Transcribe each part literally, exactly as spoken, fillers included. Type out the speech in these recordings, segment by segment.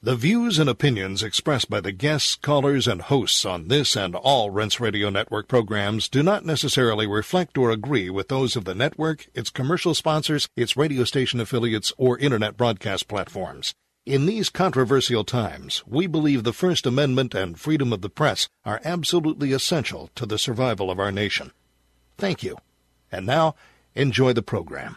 The views and opinions expressed by the guests, callers, and hosts on this and all Rense Radio Network programs do not necessarily reflect or agree with those of the network, its commercial sponsors, its radio station affiliates, or Internet broadcast platforms. In these controversial times, we believe the First Amendment and freedom of the press are absolutely essential to the survival of our nation. Thank you. And now, enjoy the program.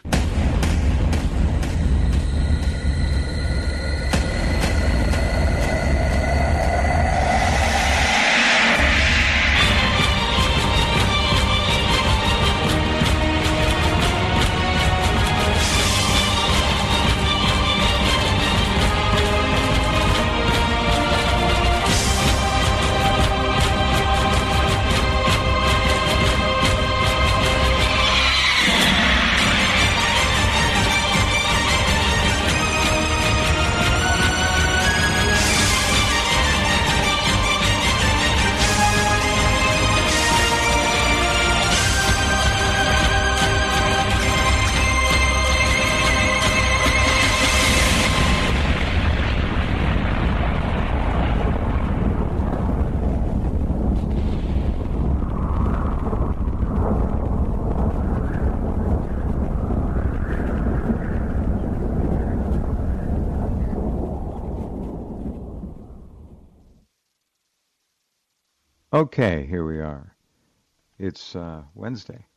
Okay, here we are. It's uh, Wednesday.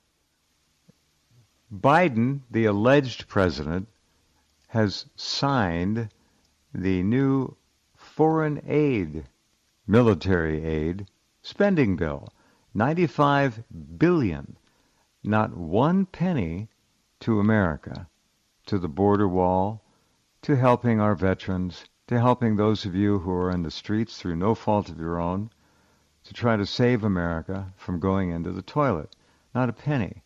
Biden, the alleged president, has signed the new foreign aid, military aid, spending bill. ninety-five billion dollars, not one penny to America, to the border wall, to helping our veterans, to helping those of you who are in the streets through no fault of your own, to try to save America from going into the toilet. Not a penny.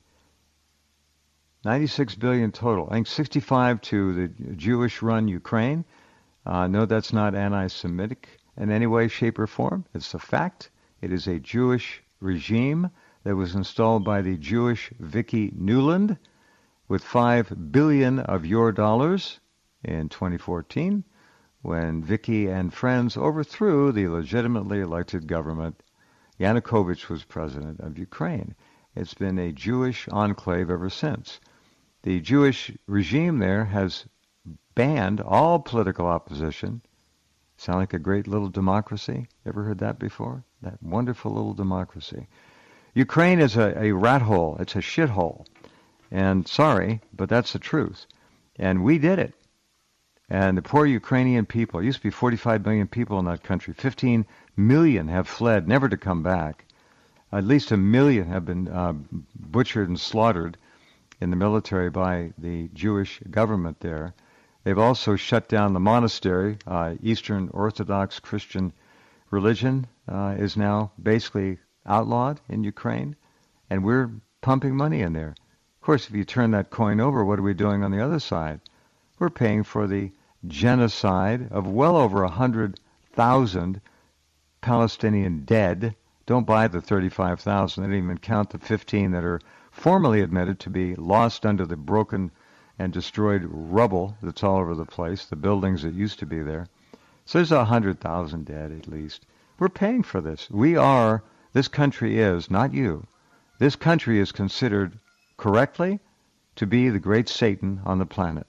ninety-six billion dollars total. I think sixty-five to the Jewish-run Ukraine. Uh, no, that's not anti-Semitic in any way, shape, or form. It's a fact. It is a Jewish regime that was installed by the Jewish Vicki Nuland with five billion dollars of your dollars in twenty fourteen when Vicki and friends overthrew the legitimately elected government. Yanukovych was president of Ukraine. It's been a Jewish enclave ever since. The Jewish regime there has banned all political opposition. Sound like a great little democracy? Ever heard that before? That wonderful little democracy. Ukraine is a, a rat hole. It's a shithole. And sorry, but that's the truth. And we did it. And the poor Ukrainian people, it used to be forty-five million people in that country, fifteen million have fled, never to come back. At least a million have been uh, butchered and slaughtered in the military by the Jewish government there. They've also shut down the monastery. Uh, Eastern Orthodox Christian religion uh, is now basically outlawed in Ukraine, and we're pumping money in there. Of course, if you turn that coin over, what are we doing on the other side? We're paying for the genocide of well over one hundred thousand Palestinian dead. Don't buy the thirty-five thousand. They didn't even count the fifteen that are formally admitted to be lost under the broken and destroyed rubble that's all over the place, the buildings that used to be there. So there's one hundred thousand dead at least. We're paying for this. We are, this country is, not you, this country is considered correctly to be the great Satan on the planet.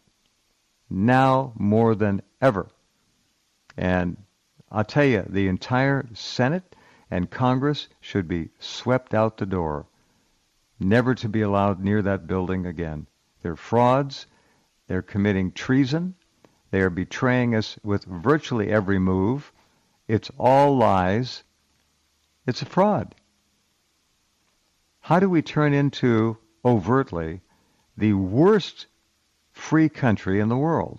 Now more than ever. And I'll tell you, the entire Senate and Congress should be swept out the door, never to be allowed near that building again. They're frauds. They're committing treason. They are betraying us with virtually every move. It's all lies. It's a fraud. How do we turn into, overtly, the worst free country in the world,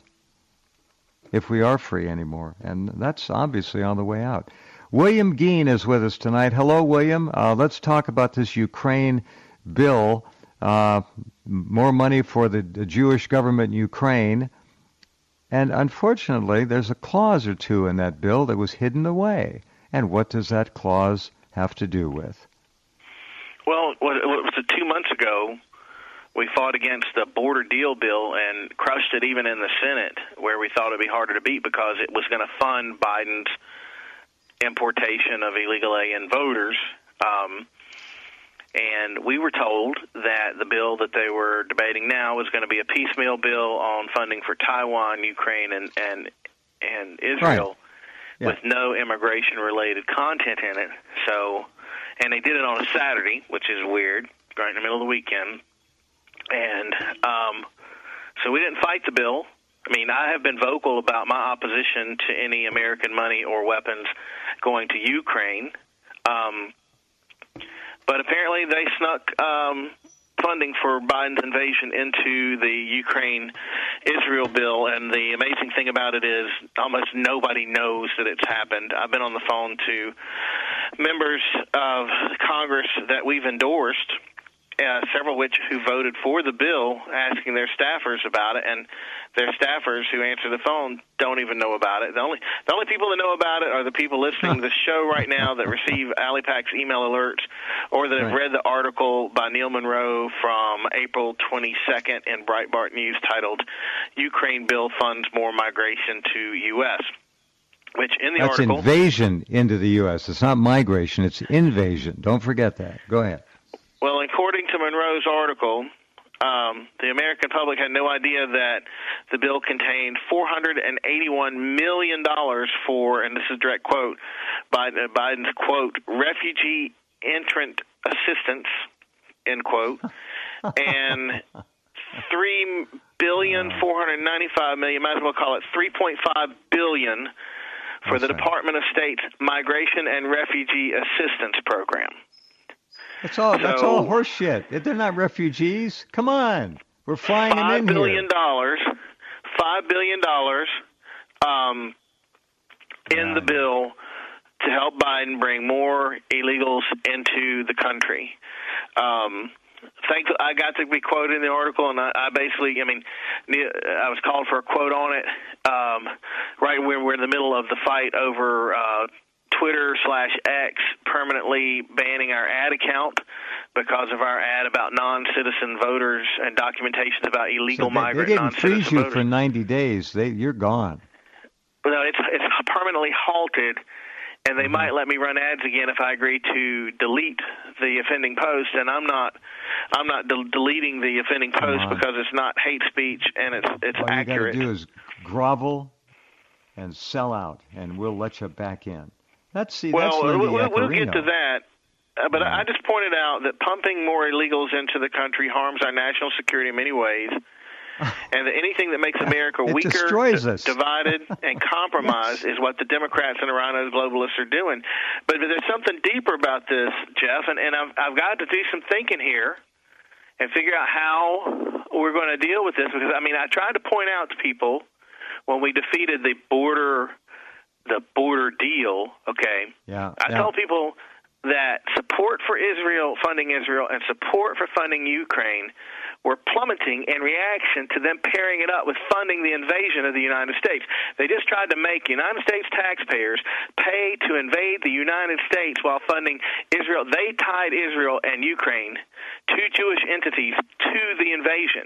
if we are free anymore? And that's obviously on the way out. William Geen is with us tonight. Hello, William. Uh, let's talk about this Ukraine bill. Uh, more money for the, the Jewish government in Ukraine. And unfortunately, there's a clause or two in that bill that was hidden away. And what does that clause have to do with? Well, what, what was it, two months ago, we fought against the border deal bill and crushed it even in the Senate, where we thought it would be harder to beat because it was going to fund Biden's importation of illegal alien voters. Um, and we were told that the bill that they were debating now was going to be a piecemeal bill on funding for Taiwan, Ukraine, and and, and Israel. Right. Yeah. With no immigration-related content in it. So, and they did it on a Saturday, which is weird, right in the middle of the weekend. And um, so we didn't fight the bill. I mean, I have been vocal about my opposition to any American money or weapons going to Ukraine. Um, but apparently they snuck um, funding for Biden's invasion into the Ukraine-Israel bill, and the amazing thing about it is almost nobody knows that it's happened. I've been on the phone to members of Congress that we've endorsed, uh, several of which who voted for the bill, asking their staffers about it, and their staffers who answer the phone don't even know about it. The only the only people that know about it are the people listening to the show right now that receive AliPax email alerts, or that have Right. read the article by Neil Monroe from April twenty-second in Breitbart News titled "Ukraine Bill Funds More Migration to U S" Which in the That's article, invasion into the U S. It's not migration, it's invasion. Don't forget that. Go ahead. well, according to Monroe's article, Um, the American public had no idea that the bill contained four hundred eighty-one million dollars for, and this is a direct quote, Biden, Biden's quote, refugee entrant assistance, end quote, and three billion four hundred ninety-five million, might as well call it three point five billion for the Department of State's Migration and Refugee Assistance Program. That's all. That's So- all horse shit. They're not refugees. Come on, we're flying them Five in billion here. dollars, five billion dollars, um, in Yeah. the bill to help Biden bring more illegals into the country. Um, thank, I got to be quoted in the article, and I, I basically, I mean, I was called for a quote on it. Um, right when we're in the middle of the fight over Uh, Twitter slash X permanently banning our ad account because of our ad about non-citizen voters and documentation about illegal So they, they migrant didn't non-citizen freeze you voters. for ninety days. They, you're gone. No, it's it's permanently halted, and they Mm-hmm. might let me run ads again if I agree to delete the offending post. And I'm not I'm not del- deleting the offending post on. because it's not hate speech and it's it's All accurate. you got to do is grovel and sell out, and we'll let you back in. That's see. Well, that's Lindy we'll, we'll get Eccarino. to that. Uh, but Yeah. I just pointed out that pumping more illegals into the country harms our national security in many ways, and that anything that makes America It weaker, destroys d- us. divided, and compromised is what the Democrats and the rhino globalists are doing. But there's something deeper about this, Jeff, and, and I've, I've got to do some thinking here and figure out how we're going to deal with this. Because, I mean, I tried to point out to people when we defeated the border the border deal, okay, Yeah. I yeah. tell people that support for Israel, funding Israel, and support for funding Ukraine were plummeting in reaction to them pairing it up with funding the invasion of the United States. They just tried to make United States taxpayers pay to invade the United States while funding Israel. They tied Israel and Ukraine, two Jewish entities, to the invasion.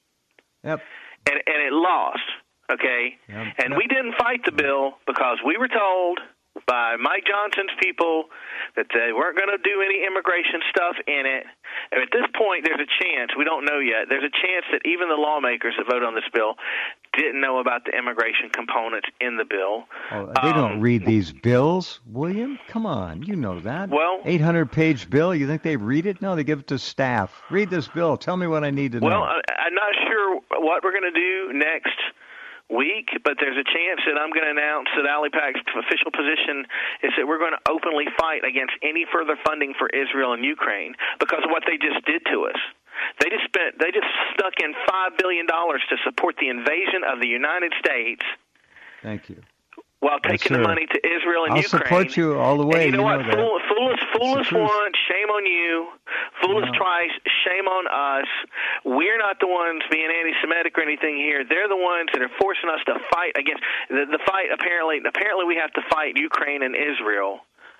Yep. And, and it lost. Okay, Yep. and Yep. we didn't fight the bill because we were told by Mike Johnson's people that they weren't going to do any immigration stuff in it. And at this point, there's a chance, we don't know yet, there's a chance that even the lawmakers that vote on this bill didn't know about the immigration components in the bill. Oh, they Um, don't read these bills, William. Come on, you know that. Well- eight hundred page bill. You think they read it? No, they give it to staff. Read this bill. Tell me what I need to Well, know. I, I'm not sure what we're going to do next week, but there's a chance that I'm going to announce that AliPac's official position is that we're going to openly fight against any further funding for Israel and Ukraine because of what they just did to us. They just spent, they just stuck in five billion dollars to support the invasion of the United States Thank you. while Yes, taking the sir. money to Israel and I'll Ukraine. support you all the way. And you know what? that. Fool, fool us, fool It's us the truth. once, shame on you. Fool us Yeah. twice, shame on us. We're not the ones being anti-Semitic or anything here. They're the ones that are forcing us to fight against the, the fight. Apparently, apparently, we have to fight Ukraine and Israel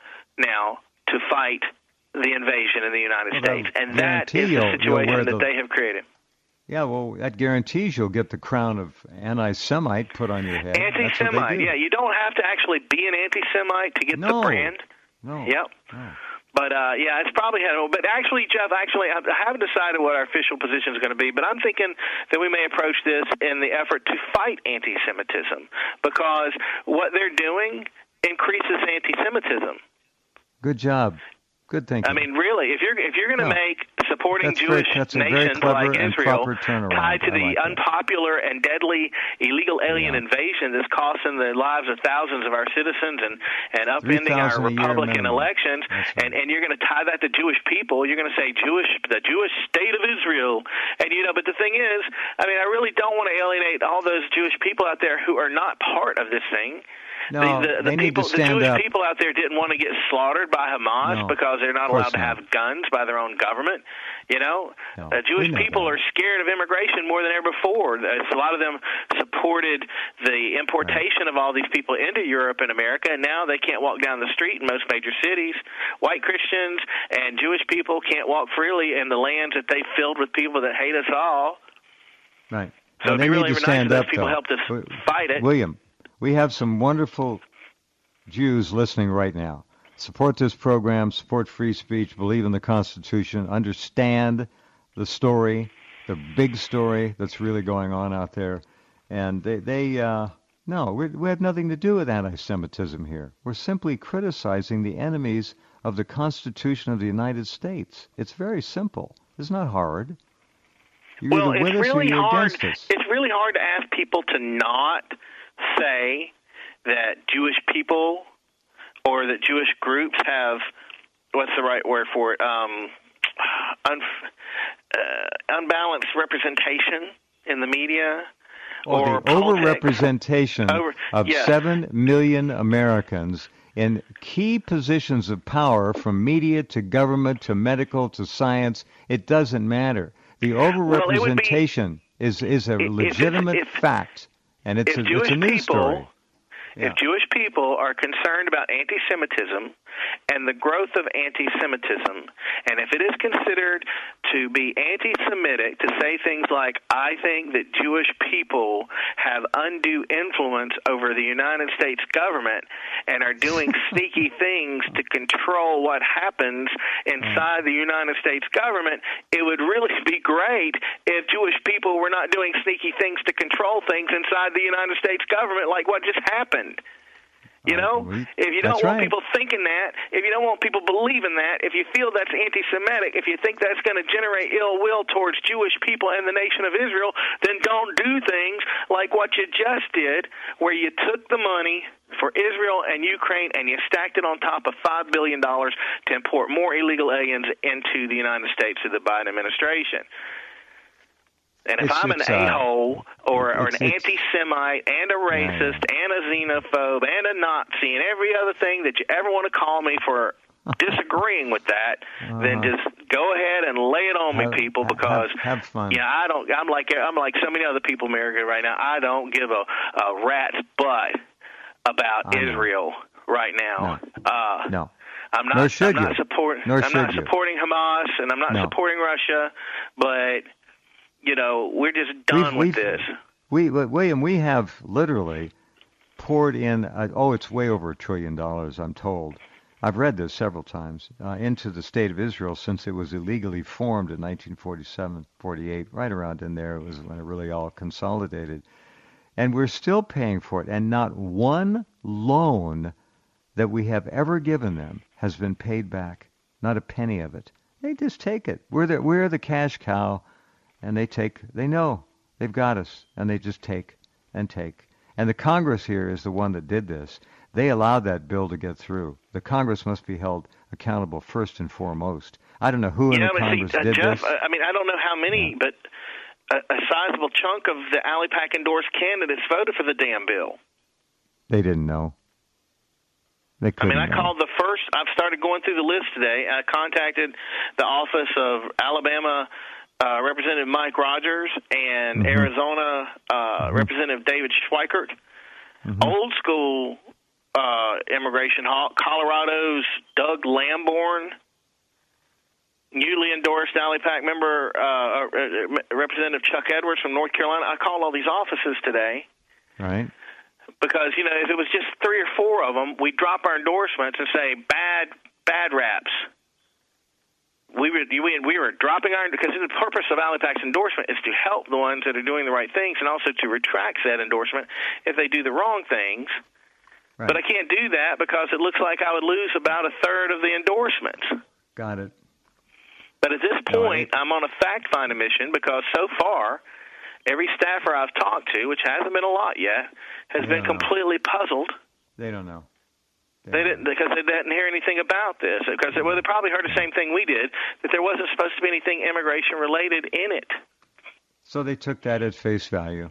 now to fight the invasion in the United Well, States, I and that guarantee is the you'll- you'll situation wear that the- they have created. Yeah, well, that guarantees you'll get the crown of anti-Semite put on your head. Anti-Semite, yeah. You don't have to actually be an anti-Semite to get no. the brand. No. Yep. No. But, uh, yeah, it's probably had – but actually, Jeff, actually, I haven't decided what our official position is going to be, but I'm thinking that we may approach this in the effort to fight anti-Semitism because what they're doing increases anti-Semitism. Good job. Good thinking. I mean, really, if you're if you're going to no. make supporting that's Jewish very, nations like Israel tied to the like unpopular that. and deadly illegal alien yeah. invasion that's costing the lives of thousands of our citizens and, and upending our Republican elections, right. and, and you're going to tie that to Jewish people, you're going to say Jewish the Jewish state of Israel. And, you know, but the thing is, I mean, I really don't want to alienate all those Jewish people out there who are not part of this thing. No, the, the, the they need people, to stand the Jewish up. people out there didn't want to get slaughtered by Hamas no, because they're not allowed to not. have guns by their own government. You know, no, uh, Jewish people that. are scared of immigration more than ever before. A lot of them supported the importation right. of all these people into Europe and America, and now they can't walk down the street in most major cities. White Christians and Jewish people can't walk freely in the lands that they filled with people that hate us all. Right. So well, it'd they be really need to nice stand if up, those people though. helped us w- fight it. William, we have some wonderful Jews listening right now. Support this program, support free speech, believe in the Constitution, understand the story, the big story that's really going on out there. And they, they uh, no, we, we have nothing to do with anti-Semitism here. We're simply criticizing the enemies of the Constitution of the United States. It's very simple. It's not hard. You're well, either with it's us or really you're hard. against us. It's really hard to ask people to not say that Jewish people or that Jewish groups have, what's the right word for it, um, un, uh, unbalanced representation in the media. Oh, or the overrepresentation Over, of yes. seven million Americans in key positions of power, from media to government to medical to science. It doesn't matter. The overrepresentation well, be, is is a if, legitimate if, fact, and it's, if a, Jewish it's a news people, story. Yeah. If Jewish people are concerned about anti-Semitism and the growth of anti-Semitism, and if it is considered to be anti-Semitic to say things like, I think that Jewish people have undue influence over the United States government and are doing sneaky things to control what happens inside the United States government, it would really be great if Jewish people were not doing sneaky things to control things inside the United States government like what just happened. You know, uh, we, if you don't want right. people thinking that, if you don't want people believing that, if you feel that's anti-Semitic, if you think that's going to generate ill will towards Jewish people and the nation of Israel, then don't do things like what you just did, where you took the money for Israel and Ukraine and you stacked it on top of five billion dollars to import more illegal aliens into the United States through the Biden administration. And if it's, I'm an uh, a-hole or, or an it's, it's, anti-Semite and a racist yeah. and a xenophobe and a Nazi and every other thing that you ever want to call me for disagreeing with that, uh, then just go ahead and lay it on have, me, people, because have, have fun. Yeah, I don't. I'm like I'm like so many other people in America right now. I don't give a, a rat's butt about Israel right now. No. Uh, no. I'm not. Nor should I'm not you. supporting. Nor I'm should not you. supporting Hamas, and I'm not no. supporting Russia, but. You know, we're just done we've, with we've, this. We, William, we have literally poured in, uh, oh, it's way over a trillion dollars, I'm told. I've read this several times, uh, into the state of Israel since it was illegally formed in nineteen forty-seven, forty-eight, right around in there. It was when it really all consolidated. And we're still paying for it, and not one loan that we have ever given them has been paid back, not a penny of it. They just take it. We're the, we're the cash cow. And they take, they know they've got us, and they just take and take. And the Congress here is the one that did this. They allowed that bill to get through. The Congress must be held accountable first and foremost. I don't know who in yeah, the Congress see, uh, did Jeff, this. I mean, I don't know how many, yeah. but a, a sizable chunk of the ALIPAC endorsed candidates voted for the damn bill. They didn't know. They couldn't I mean, I know. called the first, I've started going through the list today. I contacted the office of Alabama Uh, Representative Mike Rogers and mm-hmm. Arizona uh, mm-hmm. Representative David Schweikert. Mm-hmm. Old school uh, immigration hawk, Colorado's Doug Lamborn. newly endorsed ALIPAC member, uh, uh, Representative Chuck Edwards from North Carolina. I called all these offices today. Right. Because, you know, if it was just three or four of them, we'd drop our endorsements and say bad, bad raps. We were, we, we were dropping our, because the purpose of ALIPAC's endorsement is to help the ones that are doing the right things and also to retract that endorsement if they do the wrong things. Right. But I can't do that because it looks like I would lose about a third of the endorsements. Got it. But at this point, I'm on a fact-finding mission because so far, every staffer I've talked to, which hasn't been a lot yet, has they been completely know. puzzled. They don't know. They, they don't didn't know. because they didn't hear anything about this. Because they, well, they probably heard the same thing we did, that there wasn't supposed to be anything immigration-related in it. So they took that at face value.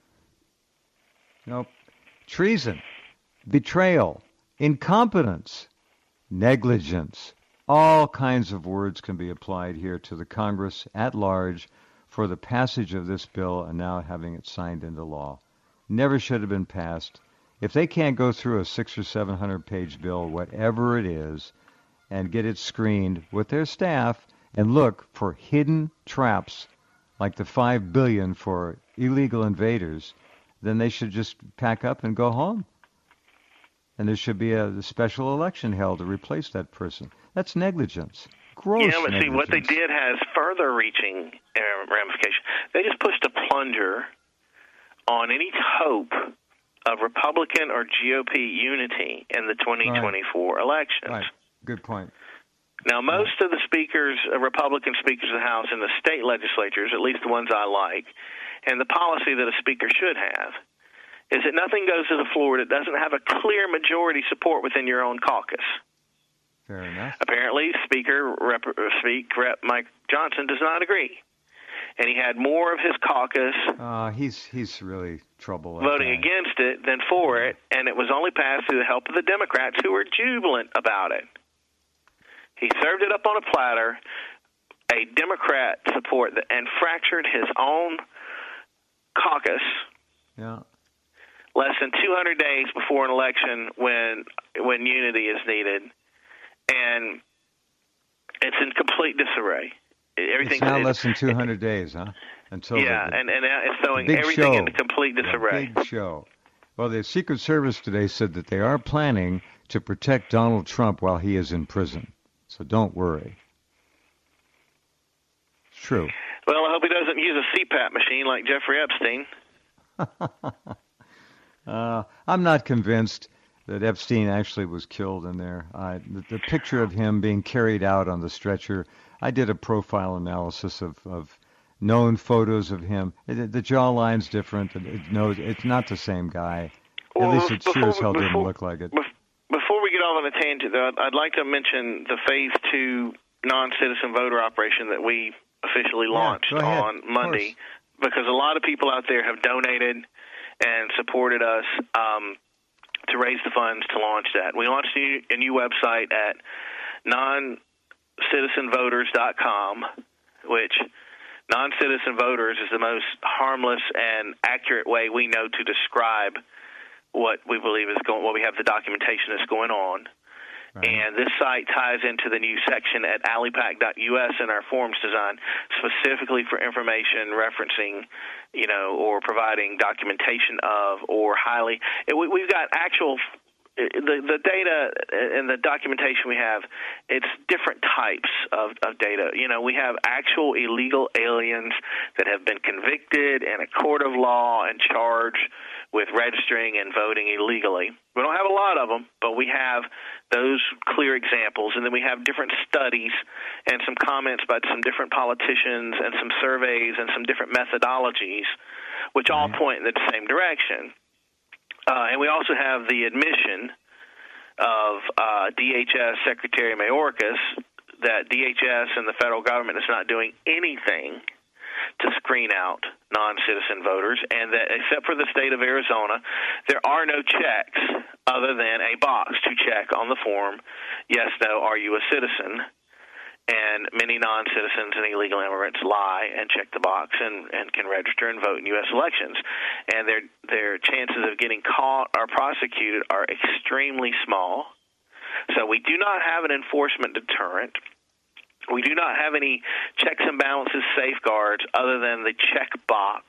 Nope. Treason, betrayal, incompetence, negligence. All kinds of words can be applied here to the Congress at large for the passage of this bill and now having it signed into law. Never should have been passed. If they can't go through a six or seven hundred page bill, whatever it is, and get it screened with their staff and look for hidden traps like the five billion for illegal invaders, then they should just pack up and go home. And there should be a special election held to replace that person. That's negligence. Gross Yeah, but negligence. see, what they did has further-reaching uh, ramifications. They just pushed a plunger on any hope of Republican or G O P unity in the twenty twenty-four right. elections. Right. Good point. Now, most of the speakers, uh, Republican speakers of the House in the state legislatures, at least the ones I like, and the policy that a speaker should have, is that nothing goes to the floor that doesn't have a clear majority support within your own caucus. Fair enough. Apparently, Speaker Rep, Speak Rep Mike Johnson does not agree. And he had more of his caucus uh, he's he's really trouble voting guy. against it than for it, and it was only passed through the help of the Democrats, who were jubilant about it. He served it up on a platter, a Democrat support, that, and fractured his own caucus. Yeah. Less than two hundred days before an election, when when unity is needed, and it's in complete disarray. Everything it's now is, less than two hundred days, huh? Until yeah, the, and and now it's throwing big everything show. into complete disarray. The big show. Well, the Secret Service today said that they are planning to protect Donald Trump while he is in prison. So don't worry. It's true. Well, I hope he doesn't use a C PAP machine like Jeffrey Epstein. uh, I'm not convinced that Epstein actually was killed in there. Uh, the, the picture of him being carried out on the stretcher, I did a profile analysis of, of known photos of him. It, the jawline's different. It, it, no, it's not the same guy. At Well, least it sure as hell before, didn't look like it. Before we get off on a tangent, though, I'd like to mention the Phase two non-citizen voter operation that we officially launched yeah, on Monday, because a lot of people out there have donated and supported us um, to raise the funds to launch that. We launched a new, a new website at non citizen voters dot com, which non-citizen voters is the most harmless and accurate way we know to describe what we believe is going, what we have the documentation that's going on. Right. And this site ties into the new section at alipac dot U S in our forms design, specifically for information referencing, you know, or providing documentation of, or highly. It, we, we've got actual the the data and the documentation we have. It's different types of, of data. You know, we have actual illegal aliens that have been convicted in a court of law and charged with registering and voting illegally. We don't have a lot of them, but we have those clear examples. And then we have different studies and some comments by some different politicians and some surveys and some different methodologies, which all point in the same direction. Uh, and we also have the admission of uh, D H S Secretary Mayorkas that D H S and the federal government is not doing anything to screen out non-citizen voters, and that except for the state of Arizona, there are no checks other than a box to check on the form, yes, no, are you a citizen? And many non-citizens and illegal immigrants lie and check the box and, and can register and vote in U S elections. And their their chances of getting caught or prosecuted are extremely small. So we do not have an enforcement deterrent. We do not have any checks and balances safeguards other than the check box.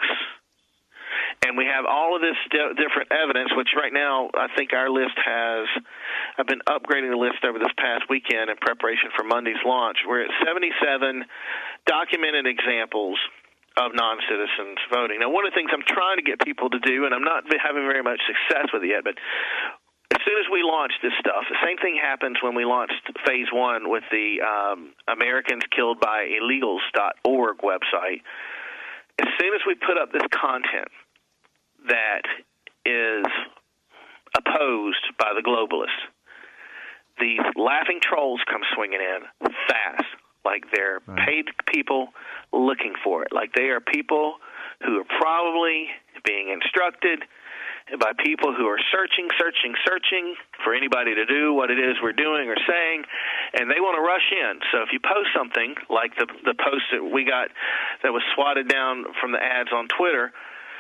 And we have all of this di- different evidence, which right now I think our list has, I've been upgrading the list over this past weekend in preparation for Monday's launch. We're at seventy-seven documented examples of non-citizens voting. Now, one of the things I'm trying to get people to do, and I'm not having very much success with it yet, but as soon as we launch this stuff, the same thing happens when we launched phase one with the um, Americans Killed by Illegals dot org website. As soon as we put up this content that is opposed by the globalists, these laughing trolls come swinging in fast, like they're right. paid people looking for it, like they are people who are probably being instructed by people who are searching, searching, searching for anybody to do what it is we're doing or saying, and they want to rush in. So if you post something like the the post that we got that was swatted down from the ads on Twitter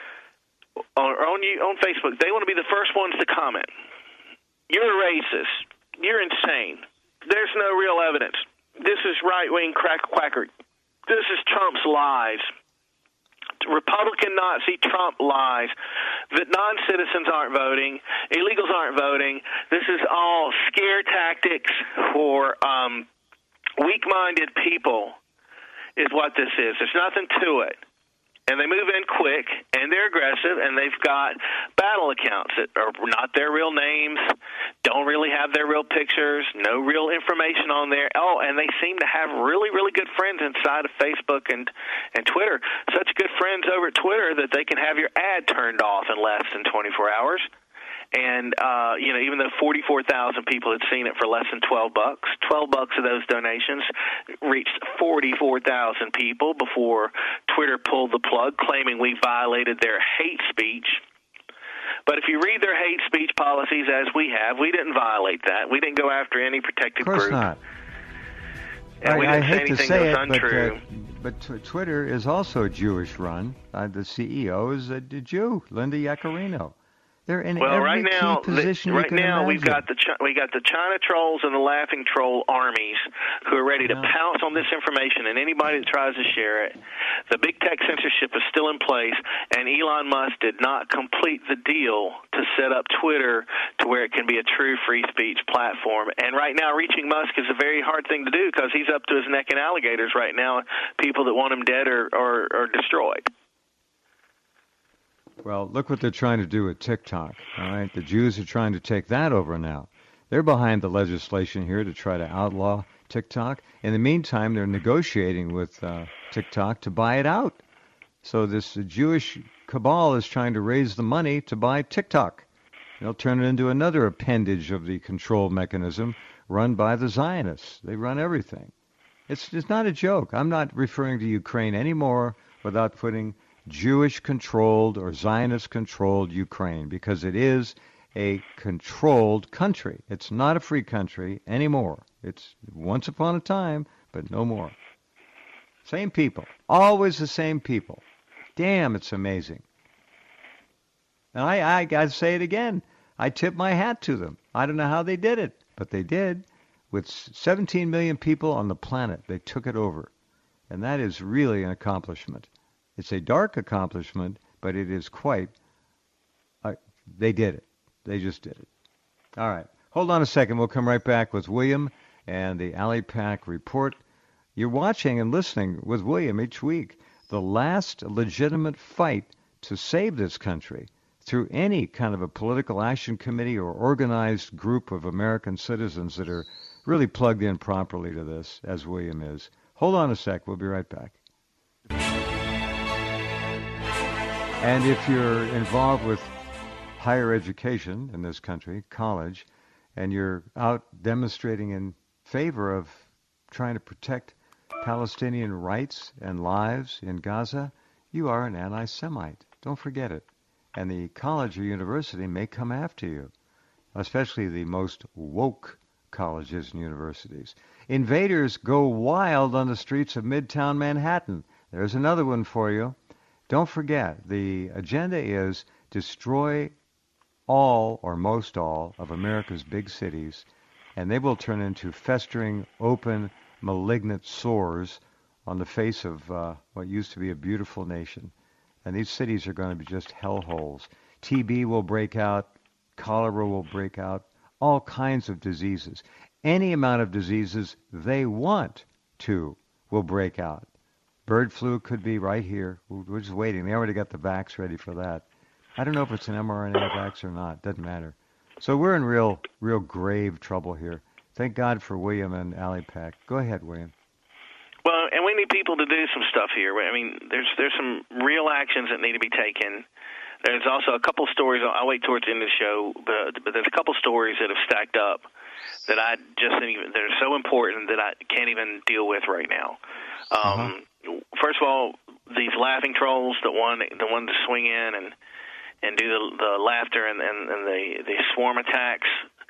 or on you on Facebook, they want to be the first ones to comment. You're a racist. You're insane. There's no real evidence. This is right-wing crack quacker. This is Trump's lies. Republican Nazi Trump lies that non-citizens aren't voting, illegals aren't voting. This is all scare tactics for um, weak-minded people is what this is. There's nothing to it. And they move in quick, and they're aggressive, and they've got battle accounts that are not their real names, don't really have their real pictures, no real information on there. Oh, and they seem to have really, really good friends inside of Facebook and, and Twitter. Such good friends over at Twitter that they can have your ad turned off in less than twenty-four hours. And, uh, you know, even though forty-four thousand people had seen it for less than twelve bucks, twelve bucks of those donations reached forty-four thousand people before Twitter pulled the plug, claiming we violated their hate speech. But if you read their hate speech policies, as we have, we didn't violate that. We didn't go after any protected group. Of course group. not. And I, we didn't I say hate to anything say that it, was untrue. but, uh, but t- Twitter is also Jewish run. Uh, the C E O is a, a Jew, Linda Yaccarino. They're in well, every right key now, position the, you right can now imagine. we've got the Chi- we got the China trolls and the laughing troll armies who are ready to Yeah. pounce on this information, and anybody that tries to share it. The big tech censorship is still in place, and Elon Musk did not complete the deal to set up Twitter to where it can be a true free speech platform. And right now, reaching Musk is a very hard thing to do because he's up to his neck in alligators right now, people that want him dead or, or, or destroyed. Well, look what they're trying to do with TikTok. All right, the Jews are trying to take that over now. They're behind the legislation here to try to outlaw TikTok. In the meantime, they're negotiating with uh, TikTok to buy it out. So this uh, Jewish cabal is trying to raise the money to buy TikTok. They'll turn it into another appendage of the control mechanism run by the Zionists. They run everything. It's, it's not a joke. I'm not referring to Ukraine anymore without putting Jewish-controlled or Zionist-controlled Ukraine, because it is a controlled country. It's not a free country anymore. It's once upon a time, but no more. Same people. Always the same people. Damn, it's amazing. And I, I got to say it again. I tip my hat to them. I don't know how they did it, but they did. With seventeen million people on the planet, they took it over. And that is really an accomplishment. It's a dark accomplishment, but it is quite, uh, they did it. They just did it. All right. Hold on a second. We'll come right back with William and the Ali Pack Report. You're watching and listening with William each week. The last legitimate fight to save this country through any kind of a political action committee or organized group of American citizens that are really plugged in properly to this, as William is. Hold on a sec. We'll be right back. And if you're involved with higher education in this country, college, and you're out demonstrating in favor of trying to protect Palestinian rights and lives in Gaza, you are an anti-Semite. Don't forget it. And the college or university may come after you, especially the most woke colleges and universities. Invaders go wild on the streets of Midtown Manhattan. There's another one for you. Don't forget, the agenda is destroy all or most all of America's big cities, and they will turn into festering, open, malignant sores on the face of uh, what used to be a beautiful nation. And these cities are going to be just hellholes. T B will break out. Cholera will break out. All kinds of diseases. Any amount of diseases they want to will break out. Bird flu could be right here. We're just waiting. They already got the vax ready for that. I don't know if it's an mRNA vax or not. Doesn't matter. So we're in real, real grave trouble here. Thank God for William and Alipac. Go ahead, William. Well, and we need people to do some stuff here. I mean, there's there's some real actions that need to be taken. There's also a couple stories. I'll wait towards the end of the show, but, but there's a couple stories that have stacked up that I just didn't even, they're so important that I can't even deal with right now. Um, uh-huh. First of all, these laughing trolls, the one the one to swing in and and do the, the laughter and, and, and the, the swarm attacks.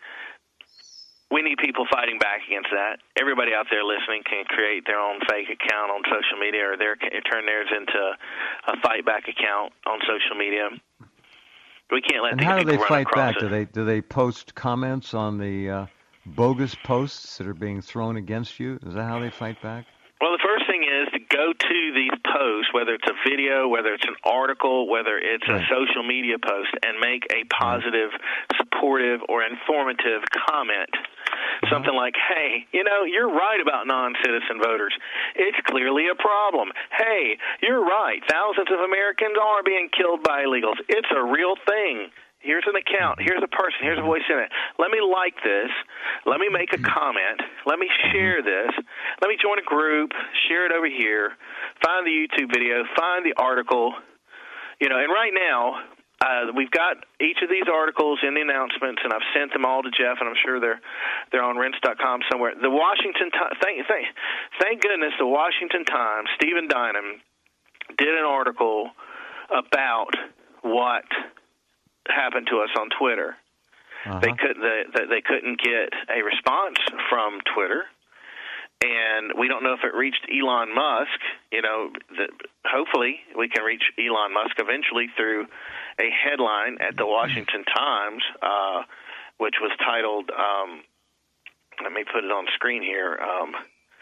We need people fighting back against that. Everybody out there listening can create their own fake account on social media, or their, turn theirs into a fight back account on social media. We can't let and these how do people they run fight across back? it. Do they do they post comments on the uh, bogus posts that are being thrown against you? Is that how they fight back? Well, the first thing is to go to these posts, whether it's a video, whether it's an article, whether it's right. a social media post, and make a positive, right. supportive, or informative comment. Uh-huh. Something like, hey, you know, you're right about non-citizen voters. It's clearly a problem. Hey, you're right. Thousands of Americans are being killed by illegals. It's a real thing. Here's an account. Here's a person. Here's a voice in it. Let me like this. Let me make a comment. Let me share this. Let me join a group. Share it over here. Find the YouTube video. Find the article. You know, and right now, uh, we've got each of these articles in the announcements, and I've sent them all to Jeff, and I'm sure they're they're on rense dot com somewhere. The Washington Times, thank, thank, thank goodness the Washington Times, Stephen Dynam, did an article about what happened to us on Twitter. Uh-huh. They couldn't they, they couldn't get a response from Twitter, and we don't know if it reached Elon Musk. You know, the, hopefully we can reach Elon Musk eventually through a headline at the Washington Times, uh, which was titled. Um, let me put it on screen here. Um,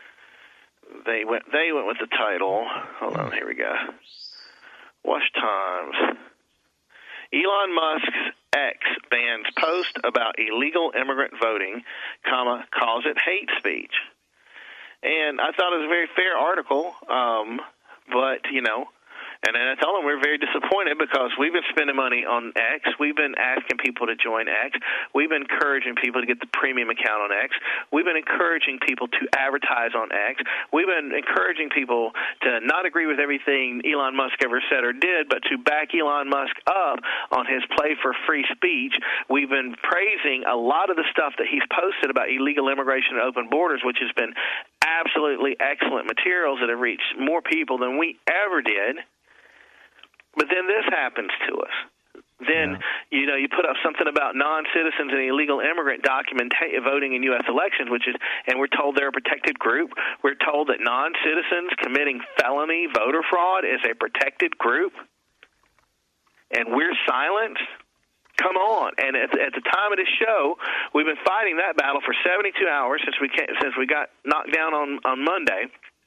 they went they went with the title. Hold on, here we go. Wash Times. Elon Musk's X bans post about illegal immigrant voting, comma, calls it hate speech. And I thought it was a very fair article, um, but, you know, and then I told them we're very disappointed because we've been spending money on X. We've been asking people to join X. We've been encouraging people to get the premium account on X. We've been encouraging people to advertise on X. We've been encouraging people to not agree with everything Elon Musk ever said or did, but to back Elon Musk up on his play for free speech. We've been praising a lot of the stuff that he's posted about illegal immigration and open borders, which has been absolutely excellent materials that have reached more people than we ever did. But then this happens to us. Then, yeah. you know, you put up something about non-citizens and illegal immigrant document voting in U S elections, which is, and we're told they're a protected group. We're told that non-citizens committing felony voter fraud is a protected group. And we're silenced? Come on. And at, at the time of this show, we've been fighting that battle for seventy-two hours since we came, since we got knocked down on, on Monday.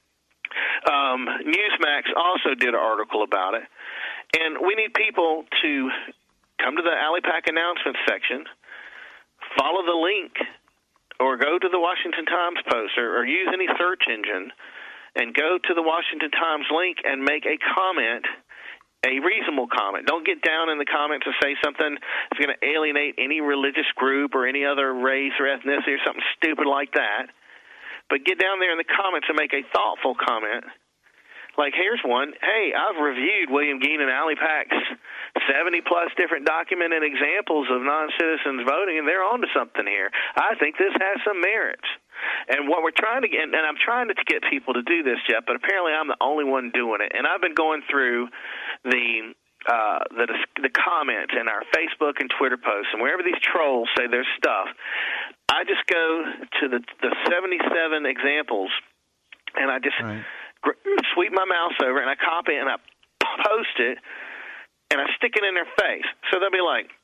Um, Newsmax also did an article about it. And we need people to come to the Alipac announcements section, follow the link, or go to the Washington Times post, or, or use any search engine, and go to the Washington Times link and make a comment, a reasonable comment. Don't get down in the comments and say something that's going to alienate any religious group or any other race or ethnicity or something stupid like that. But get down there in the comments and make a thoughtful comment. Like, here's one. Hey, I've reviewed William Geen and Alipac's seventy-plus different documented examples of non-citizens voting, and they're onto something here. I think this has some merits. And what we're trying to get, and I'm trying to get people to do this, Jeff, but apparently I'm the only one doing it. And I've been going through the uh, the, the comments in our Facebook and Twitter posts, and wherever these trolls say their stuff, I just go to the, the seventy-seven examples, and I just... Right. sweep my mouse over, and I copy it, and I post it, and I stick it in their face. So they'll be like,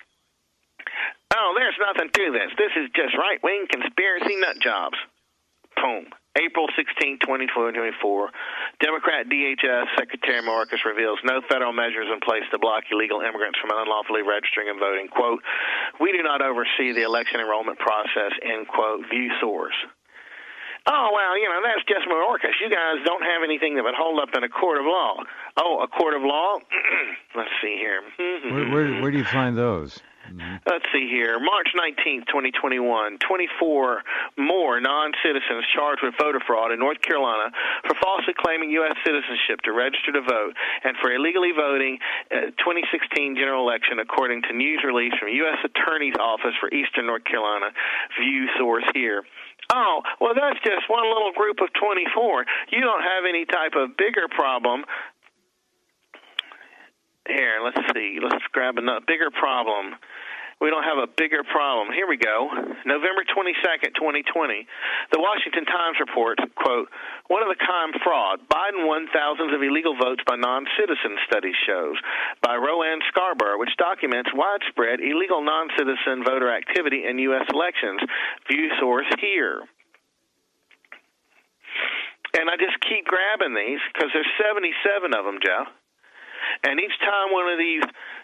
oh, there's nothing to this. This is just right-wing conspiracy nut jobs. Boom. April sixteenth, twenty twenty-four, Democrat D H S Secretary Mayorkas reveals no federal measures in place to block illegal immigrants from unlawfully registering and voting. Quote, we do not oversee the election enrollment process, end quote, view source. Oh, well, you know, that's just Mayorkas. You guys don't have anything that would hold up in a court of law. Oh, a court of law? Let's see here. where, where, where do you find those? Mm-hmm. Let's see here. March nineteenth, twenty twenty-one, twenty-four more non-citizens charged with voter fraud in North Carolina for falsely claiming U S citizenship to register to vote and for illegally voting uh, twenty sixteen general election, according to news release from U S Attorney's Office for Eastern North Carolina. View source here. Oh, well, that's just one little group of twenty-four. You don't have any type of bigger problem. Here, let's see. Let's grab a bigger problem. We don't have a bigger problem. Here we go. November twenty-second, twenty twenty. The Washington Times reports, quote, one-of-a-kind fraud. Biden won thousands of illegal votes by non-citizens, study shows, by Roanne Scarborough, which documents widespread illegal non-citizen voter activity in U S elections. View source here. And I just keep grabbing these because there's seventy-seven of them, Jeff. And each time one of these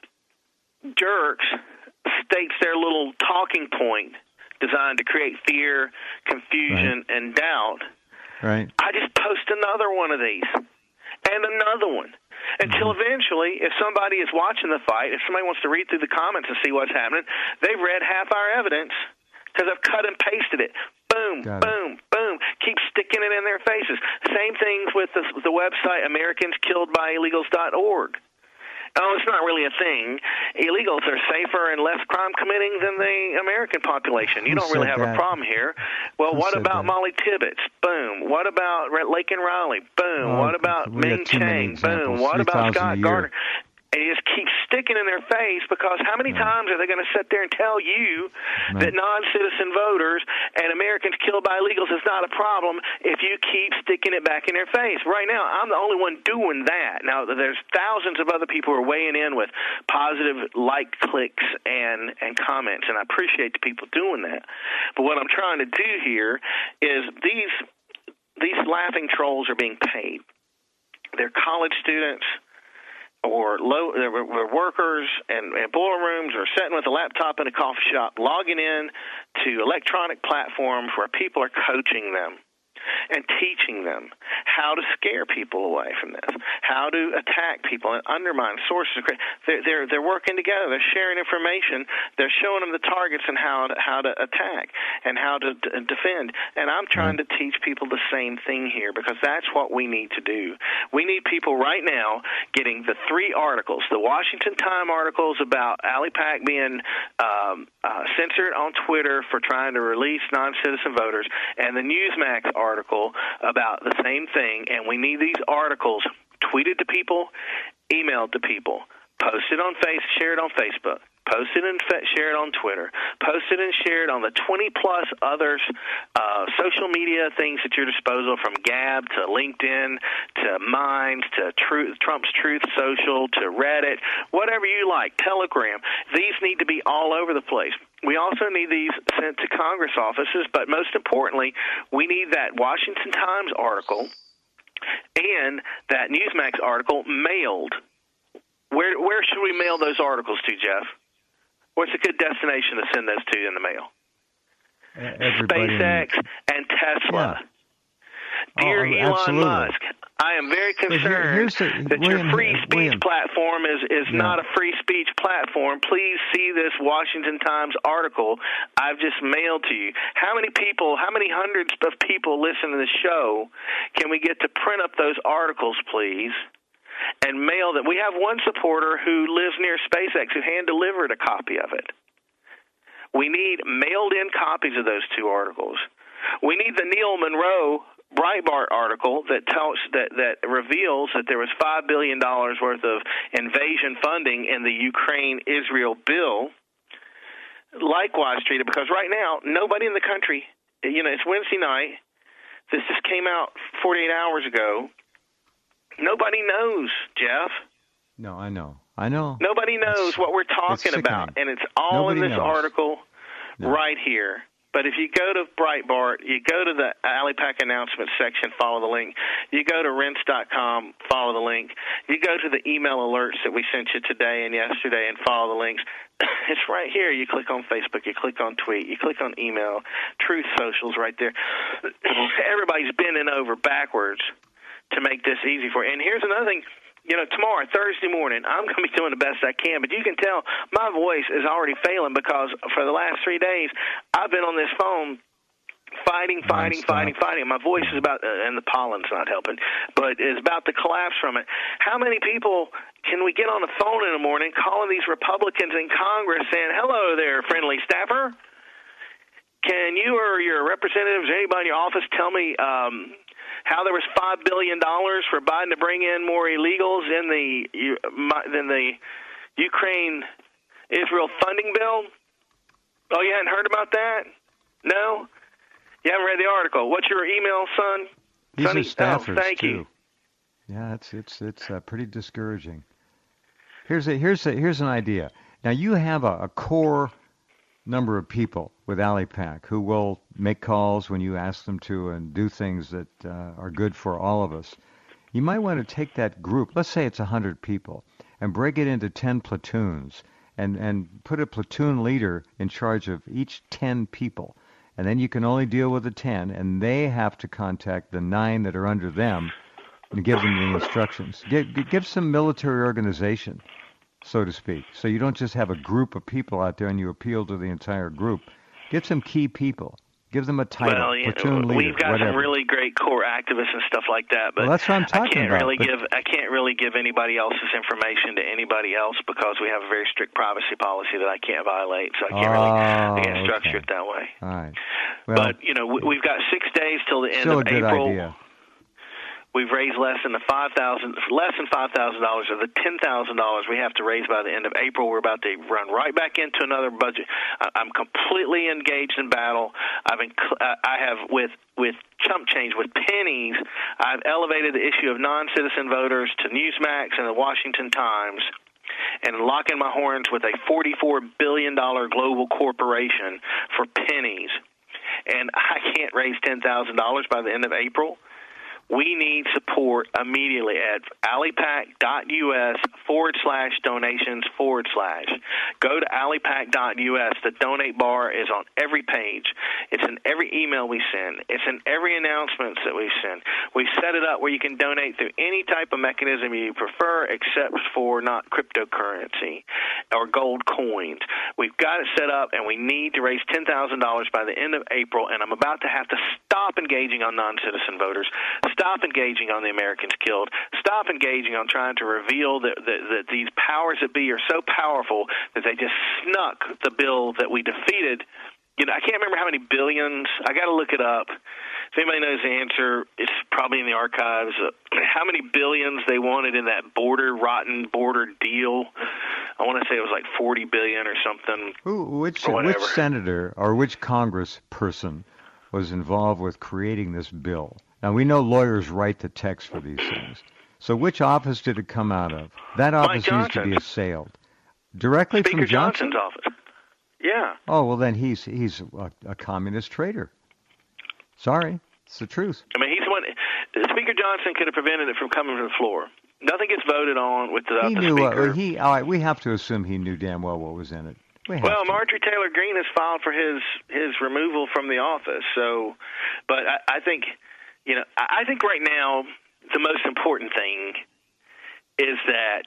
jerks states their little talking point designed to create fear, confusion, right. and doubt, right. I just post another one of these and another one until mm-hmm. eventually, if somebody is watching the fight, if somebody wants to read through the comments and see what's happening, they've read half our evidence because I've cut and pasted it. Boom, Got boom, it. boom. Keep sticking it in their faces. Same things with the, the website Americans Killed by Illegals dot org. Oh, it's not really a thing. Illegals are safer and less crime committing than the American population. You Who don't really have that? a problem here. Well, Who what about that? Molly Tibbetts? Boom. What about Lake and Riley? Boom. Oh, what about Ming Chang? Boom. What about Scott Gardner? And you just keep sticking in their face because how many right. times are they going to sit there and tell you right. that non-citizen voters and Americans killed by illegals is not a problem if you keep sticking it back in their face? Right now, I'm the only one doing that. Now, there's thousands of other people who are weighing in with positive like clicks and, and comments, and I appreciate the people doing that. But what I'm trying to do here is these these laughing trolls are being paid. They're college students or low, they're workers and, and boiler rooms or sitting with a laptop in a coffee shop, logging in to electronic platforms where people are coaching them and teaching them how to scare people away from this, how to attack people and undermine sources. They're, they're, they're working together. They're sharing information. They're showing them the targets and how to, how to attack and how to d- defend. And I'm trying to teach people the same thing here because that's what we need to do. We need people right now getting the three articles, the Washington Times articles about Ali Pack being um, uh, censored on Twitter for trying to release non-citizen voters, and the Newsmax article article about the same thing, and we need these articles tweeted to people, emailed to people, posted on face, shared on Facebook, posted and fa- shared on Twitter, posted and shared on the twenty-plus other uh, social media things at your disposal, from Gab to LinkedIn to Minds to Truth, Trump's Truth Social to Reddit, whatever you like, Telegram. These need to be all over the place. We also need these sent to Congress offices, but most importantly, we need that Washington Times article and that Newsmax article mailed. Where where should we mail those articles to, Jeff? What's a good destination to send those to in the mail? Everybody SpaceX and Tesla. Yeah. Dear oh, Elon absolutely. Musk, I am very concerned the, that William, your free speech William. platform is, is Yeah. not a free speech platform. Please see this Washington Times article I've just mailed to you. How many people, how many hundreds of people listen to the show can we get to print up those articles, please, and mail them? We have one supporter who lives near SpaceX who hand-delivered a copy of it. We need mailed-in copies of those two articles. We need the Neil Monroe Breitbart article that tells that, that reveals that there was five billion dollars worth of invasion funding in the Ukraine-Israel bill. Likewise treated, because right now nobody in the country, you know, it's Wednesday night. This just came out forty-eight hours ago. Nobody knows, Jeff. No, I know. I know. Nobody knows it's, what we're talking about, and it's all Nobody in this knows. article no. right here. But if you go to Breitbart, you go to the AliPac announcement section, follow the link. You go to rense dot com, follow the link. You go to the email alerts that we sent you today and yesterday and follow the links. It's right here. You click on Facebook, you click on tweet, you click on email. Truth Social's right there. Everybody's bending over backwards to make this easy for you. And here's another thing. You know, tomorrow, Thursday morning, I'm going to be doing the best I can, but you can tell my voice is already failing because for the last three days, I've been on this phone fighting, fighting, fighting, fighting. My voice is about, uh, and the pollen's not helping, but it's about to collapse from it. How many people can we get on the phone in the morning calling these Republicans in Congress saying, hello there, friendly staffer? Can you or your representatives or anybody in your office tell me um, how there was five billion dollars for Biden to bring in more illegals in the than the Ukraine-Israel funding bill? Oh, you hadn't heard about that? No? You haven't read the article. What's your email, son? These Sonny? are staffers, oh, thank too. you. Yeah, it's it's it's uh, pretty discouraging. Here's a here's a here's an idea. Now you have a, a core number of people with AliPac who will make calls when you ask them to and do things that uh, are good for all of us. You might want to take that group, let's say it's one hundred people, and break it into ten platoons and, and put a platoon leader in charge of each ten people. And then you can only deal with the ten, and they have to contact the nine that are under them and give them the instructions. Give, give some military organization, so to speak. So you don't just have a group of people out there and you appeal to the entire group. Get some key people. Give them a title, well, yeah, platoon leader, we've got whatever. some really great core activists and stuff like that, but well, that's what I'm talking I can't about, really but... give I can't really give anybody else's information to anybody else because we have a very strict privacy policy that I can't violate, so I can't oh, really I can't okay. structure it that way. All right. Well, but you know, we, we've got six days till the end still of a good April. Idea. We've raised less than the five thousand, less than five thousand dollars of the ten thousand dollars we have to raise by the end of April. We're about to run right back into another budget. I'm completely engaged in battle. I've been, I have with with chump change, with pennies. I've elevated the issue of non-citizen voters to Newsmax and the Washington Times, and locking my horns with a forty-four billion dollars global corporation for pennies. And I can't raise ten thousand dollars by the end of April. We need support immediately at alipac.us forward slash donations forward slash. Go to alipac.us. The donate bar is on every page. It's in every email we send. It's in every announcement that we send. We set it up where you can donate through any type of mechanism you prefer except for not cryptocurrency or gold coins. We've got it set up, and we need to raise ten thousand dollars by the end of April, and I'm about to have to stop engaging on non-citizen voters. Stop engaging on the Americans killed. Stop engaging on trying to reveal that, that, that these powers that be are so powerful that they just snuck the bill that we defeated. You know, I can't remember how many billions. I got to look it up. If anybody knows the answer, it's probably in the archives. Uh, how many billions they wanted in that border, rotten border deal? I want to say it was like forty billion or something. Who, which, or which senator or which Congress person was involved with creating this bill? Now, we know lawyers write the text for these things. So which office did it come out of? That office needs to be assailed. Directly Speaker from Johnson? Johnson's office. Yeah. Oh, well, then he's he's a, a communist traitor. Sorry. It's the truth. I mean, he's the one. Speaker Johnson could have prevented it from coming to the floor. Nothing gets voted on without he the knew, Speaker. Uh, he, all right, we have to assume he knew damn well what was in it. We Well, to. Marjorie Taylor Greene has filed for his, his removal from the office. So, but I, I think... You know, I think right now the most important thing is that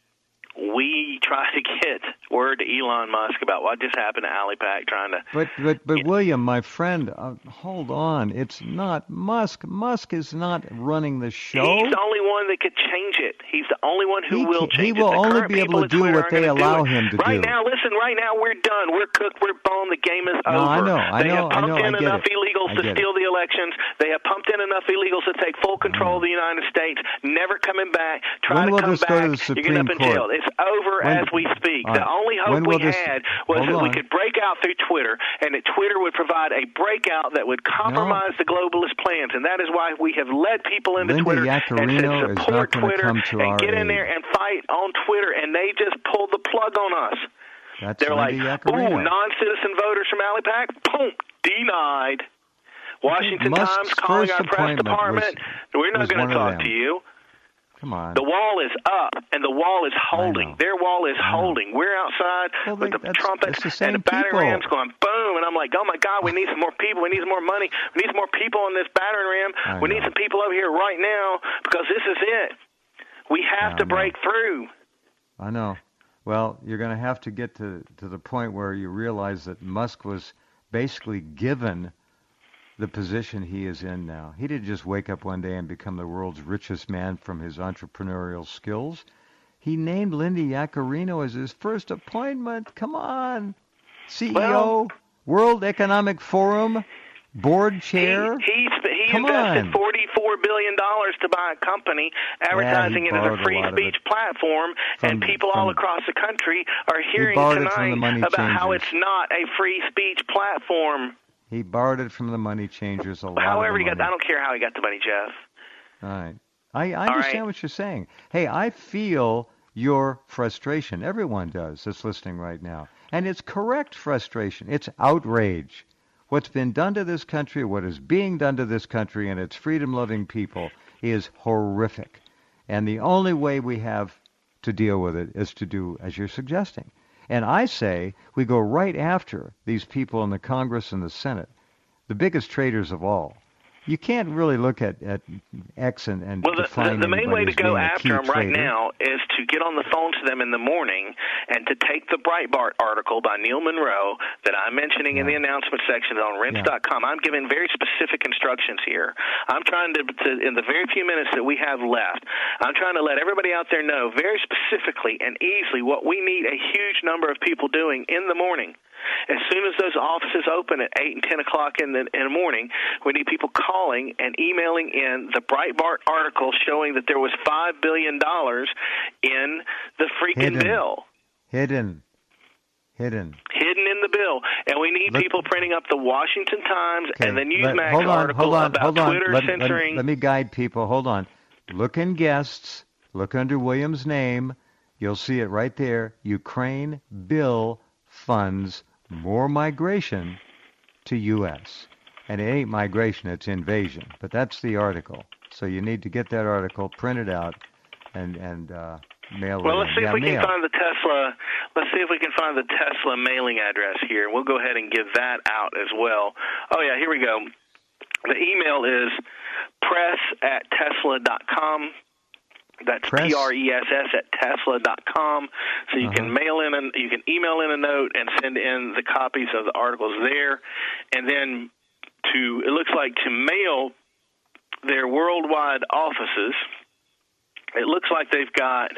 we try to get word to Elon Musk about what just happened to AliPac, trying to... But, but, but William, my friend, uh, hold on. It's not Musk. Musk is not running the show. He's the only one that could change it. He's the only one who he will can, change he will it. The only current be able to do what they allow do him to right do. Right now, listen, right now we're done. We're cooked. We're boned. The game is no, over. I know, I they know, have pumped I know, in I get enough it. illegals I to get steal it. the elections. They have pumped in enough illegals to take full control of the United States, never coming back. Try When to will come this back. go to the You're Supreme getting up in Court? jail. It's over When, as we speak. right. The only hope when will we this, had was hold that on. we could break out through Twitter, and that Twitter would provide a breakout that would compromise no. the globalist plans. And that is why we have led people into Linda Twitter Yaccarino and said is support not gonna Twitter come to and our get in aid. there and fight on Twitter, and they just pulled the plug on us. That's They're Linda like, Yaccarino. ooh, non-citizen voters from AliPac, boom, denied. Washington Musk's Times calling our press department. Was, We're not going to talk to you. Come on. The wall is up, and the wall is holding. Their wall is holding. We're outside well, with they, the trumpets the and the battering people. rams going boom, and I'm like, oh, my God, we need some more people. We need some more money. We need some more people on this battering ram. I we know. need some people over here right now because this is it. We have yeah, to break through. I know. Well, you're going to have to get to, to the point where you realize that Musk was basically given the position he is in now. He didn't just wake up one day and become the world's richest man from his entrepreneurial skills. He named Lindy Yaccarino as his first appointment. Come on. C E O, well, World Economic Forum, board chair. He, he, he Come invested on. forty-four billion dollars to buy a company, advertising yeah, it as a free speech platform, from, and people from, all across the country are hearing tonight about how it's not a free speech platform. He borrowed it from the money changers. A lot However, of the he money. got. I don't care how he got the money, Jeff. All right. I, I understand right. what you're saying. Hey, I feel your frustration. Everyone does that's listening right now. And it's correct frustration. It's outrage. What's been done to this country, what is being done to this country and its freedom-loving people is horrific. And the only way we have to deal with it is to do as you're suggesting. And I say we go right after these people in the Congress and the Senate, the biggest traitors of all. You can't really look at, at X and, and well, the, define the, the main way to go after them right traitor. now is to get on the phone to them in the morning and to take the Breitbart article by Neil Monroe that I'm mentioning yeah. in the announcement section on rense dot com. Yeah. I'm giving very specific instructions here. I'm trying to, to, in the very few minutes that we have left, I'm trying to let everybody out there know very specifically and easily what we need a huge number of people doing in the morning. As soon as those offices open at eight and ten o'clock in the, in the morning, we need people calling and emailing in the Breitbart article showing that there was five billion dollars in the freaking Hidden. bill. Hidden. Hidden. Hidden in the bill. And we need Look, people printing up the Washington Times okay, and the Newsmax let, hold on, article hold on, about hold on. Twitter let, censoring. Let, let me guide people. Hold on. Look in guests. Look under William's name. You'll see it right there. Ukraine bill funds more migration to U S And it ain't migration, it's invasion. But that's the article. So you need to get that article, print it out, and, and uh, mail well, it let's in. see yeah, if we mail. can find the Tesla. Let's see if we can find the Tesla mailing address here. We'll go ahead and give that out as well. Oh, yeah, here we go. The email is press at tesla dot com. That's Press. P R E S S at tesla dot com. So you uh-huh. can mail in, a, you can email in a note and send in the copies of the articles there. And then to, it looks like to mail their worldwide offices, it looks like they've got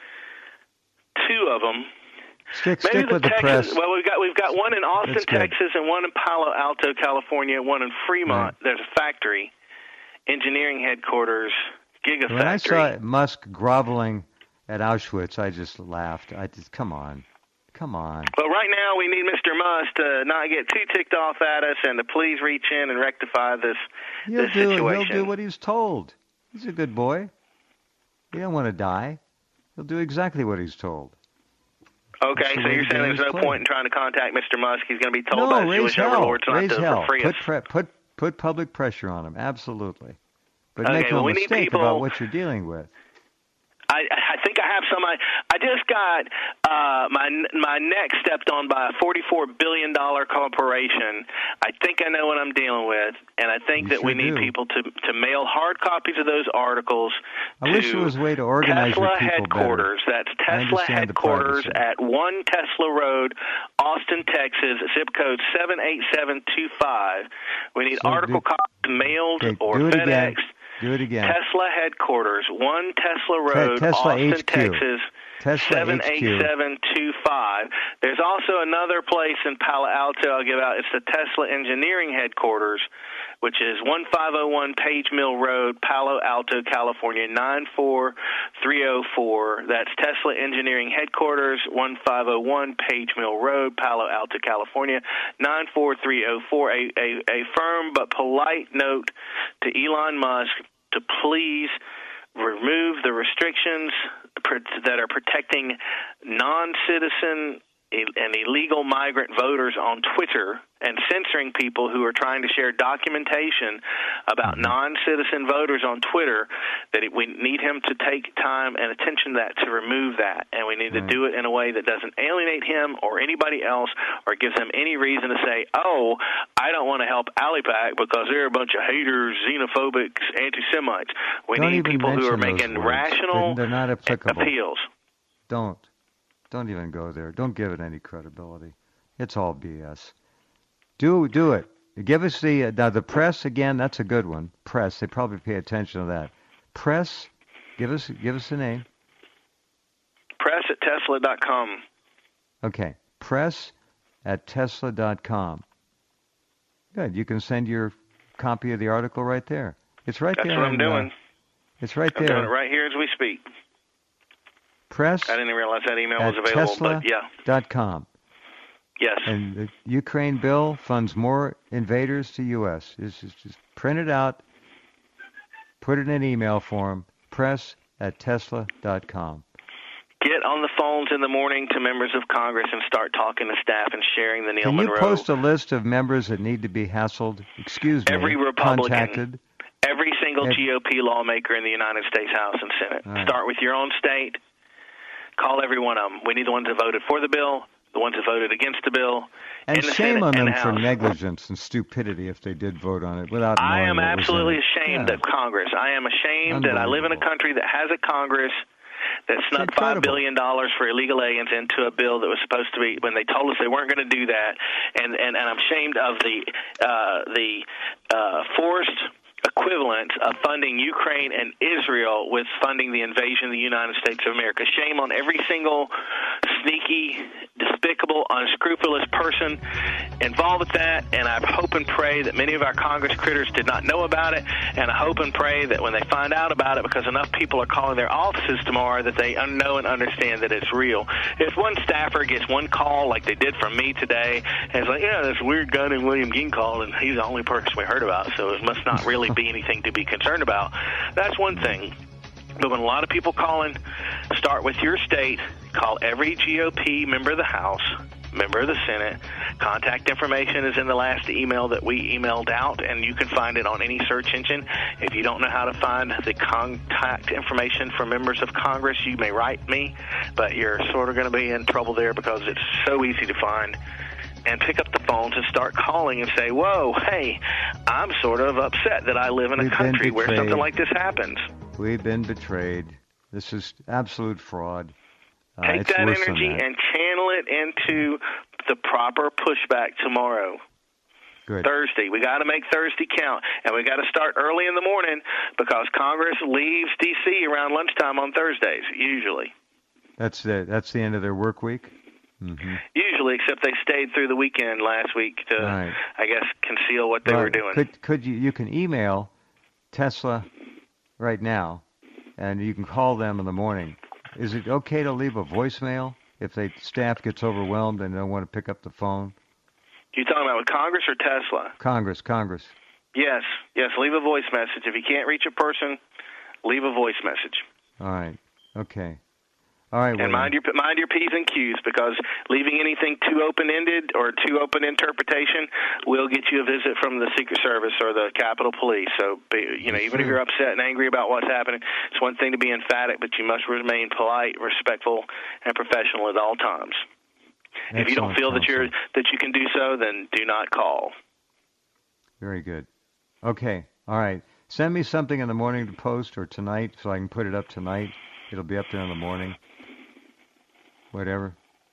two of them. Stick, Maybe stick the with Texas, the press. well, we've got we've got one in Austin, That's good. Texas, and one in Palo Alto, California, one in Fremont. Right. There's a factory, engineering headquarters, gigafactory. When I saw Musk groveling at Auschwitz, I just laughed. I just, come on. Come on. But right now, we need Mister Musk to not get too ticked off at us and to please reach in and rectify this, He'll this do, situation. He'll do what he's told. He's a good boy. He don't want to die. He'll do exactly what he's told. Okay, That's the so way you're the saying game there's is no played. point in trying to contact Mister Musk. He's going to be told No, by his raise Jewish hell. overlords not Raise to hell. free Put, us. pre- put, put public pressure on him. Absolutely. But Okay, make no well, we need mistake people- about what you're dealing with. I, I think I have some. I, I just got uh, my my neck stepped on by a forty-four billion dollars corporation. I think I know what I'm dealing with, and I think You that we sure need do. people to to mail hard copies of those articles I to wish there was a way to organize Tesla your people headquarters. better. That's I Tesla understand the headquarters privacy. at one Tesla Road, Austin, Texas, zip code seven eight seven two five. We need So article do- copies mailed Okay, or do it FedEx. again. Do it again. Tesla headquarters, one Tesla Road, Tesla Austin, H Q. Texas, Tesla seven eight seven two five. There's also another place in Palo Alto I'll give out. It's the Tesla Engineering Headquarters, which is one five oh one Page Mill Road, Palo Alto, California, nine four three oh four. That's Tesla Engineering Headquarters, one five oh one Page Mill Road, Palo Alto, California, nine four three oh four. A, a, a firm but polite note to Elon Musk to please remove the restrictions that are protecting non-citizen and illegal migrant voters on Twitter and censoring people who are trying to share documentation about non-citizen voters on Twitter, that it, we need him to take time and attention to that to remove that. And we need right. to do it in a way that doesn't alienate him or anybody else or gives him any reason to say, oh, I don't want to help ALIPAC because they're a bunch of haters, xenophobics, anti-Semites. We don't need people who are making words. rational they're, they're not applicable. appeals. Don't. Don't even go there. Don't give it any credibility. It's all B S. Do do it. Give us the uh, now the press again. That's a good one. Press. They probably pay attention to that. Press. Give us give us the name. Press at Tesla dot com. Okay. Press at Tesla dot com. Good. You can send your copy of the article right there. It's right That's there. That's what I'm in, doing. Uh, it's right I'm there. doing it right here as we speak. Press I didn't realize that email at was available, Tesla but yeah. dot com. Yes. And the Ukraine bill funds more invaders to U S. Just, just, just print it out, put it in email form, press at Tesla dot com. Get on the phones in the morning to members of Congress and start talking to staff and sharing the Neil Can Monroe. you post a list of members that need to be hassled, excuse me, Every Republican, contacted? Every single Every, G O P lawmaker in the United States House and Senate. Right. Start with your own state. Call every one of them. We need the ones that voted for the bill, the ones that voted against the bill. And in the shame Senate on them and the for House. negligence and stupidity if they did vote on it without knowing I am what was absolutely in it. ashamed Yeah. of Congress. I am ashamed that I live in a country that has a Congress that snuck five billion dollars for illegal aliens into a bill that was supposed to be, when they told us they weren't going to do that. And, and, and I'm ashamed of the, uh, the uh, forced equivalent of funding Ukraine and Israel with funding the invasion of the United States of America. Shame on every single sneaky, despicable, unscrupulous person involved with that, and I hope and pray that many of our Congress critters did not know about it, and I hope and pray that when they find out about it, because enough people are calling their offices tomorrow, that they know and understand that it's real. If one staffer gets one call like they did from me today, and it's like, yeah, this weird guy named William Ging called, and he's the only person we heard about, so it must not really be anything to be concerned about. That's one thing. But when a lot of people calling, start with your state, call every G O P member of the House, member of the Senate. Contact information is in the last email that we emailed out, and you can find it on any search engine. If you don't know how to find the contact information for members of Congress, you may write me, but you're sort of going to be in trouble there because it's so easy to find. And pick up the phones and start calling and say, whoa, hey, I'm sort of upset that I live in a We've country where something like this happens. We've been betrayed. This is absolute fraud. Uh, Take it's that worse energy than that. and channel it into the proper pushback tomorrow. Good. Thursday. We got to make Thursday count, and we got to start early in the morning because Congress leaves D C around lunchtime on Thursdays, usually. That's the, that's the end of their work week? Mm-hmm. Usually, except they stayed through the weekend last week to, right. I guess, conceal what they well, were doing. Could could you you can email Tesla right now, and you can call them in the morning. Is it okay to leave a voicemail if the staff gets overwhelmed and they don't want to pick up the phone? You talking about with Congress or Tesla? Congress, Congress. Yes, yes. Leave a voice message. If you can't reach a person, leave a voice message. All right. Okay. All right, and William. mind your mind your P's and Q's, because leaving anything too open-ended or too open interpretation will get you a visit from the Secret Service or the Capitol Police. So, you know, even if you're upset and angry about what's happening, it's one thing to be emphatic, but you must remain polite, respectful, and professional at all times. Excellent. If you don't feel that you're that you can do so, then do not call. Very good. Okay. All right. Send me something in the morning to post or tonight so I can put it up tonight. It'll be up there in the morning. Whatever.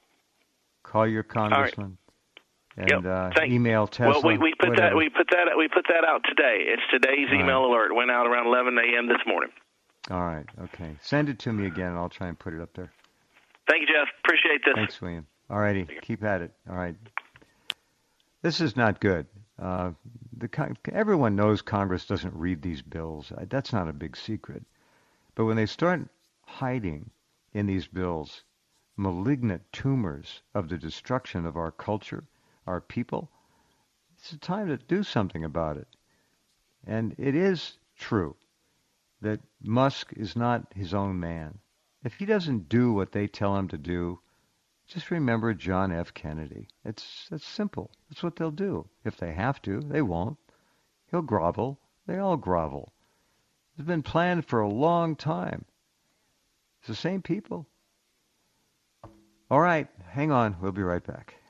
Call your congressman right. and yep. uh, email Tesla. Well, we, we put whatever. that we put that we put that out today. It's today's All email right. alert. It went out around eleven a.m. this morning. All right. Okay. Send it to me again, and I'll try and put it up there. Thank you, Jeff. Appreciate this. Thanks, William. All righty. Keep at it. All right. This is not good. Uh, the everyone knows Congress doesn't read these bills. That's not a big secret. But when they start hiding in these bills malignant tumors of the destruction of our culture, our people, it's a time to do something about it. And it is true that Musk is not his own man. If he doesn't do what they tell him to do, Just remember John F. Kennedy. It's, it's simple. That's what they'll do. If they have to, they won't. He'll grovel. They all grovel. It's been planned for a long time. It's the same people. All right, hang on. We'll be right back.